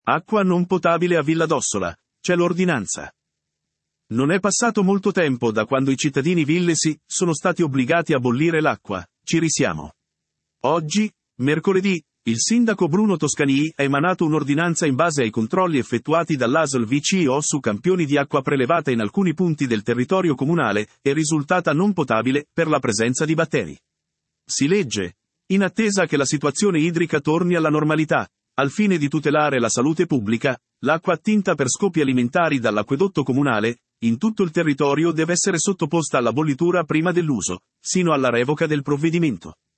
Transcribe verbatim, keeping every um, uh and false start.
Acqua non potabile a Villa d'Ossola, c'è l'ordinanza. Non è passato molto tempo da quando i cittadini villesi sono stati obbligati a bollire l'acqua, ci risiamo. Oggi, mercoledì, il sindaco Bruno Toscanii ha emanato un'ordinanza in base ai controlli effettuati dall'A S L V C O su campioni di acqua prelevata in alcuni punti del territorio comunale e risultata non potabile per la presenza di batteri. Si legge: in attesa che la situazione idrica torni alla normalità, al fine di tutelare la salute pubblica, l'acqua attinta per scopi alimentari dall'acquedotto comunale, in tutto il territorio deve essere sottoposta alla bollitura prima dell'uso, sino alla revoca del provvedimento.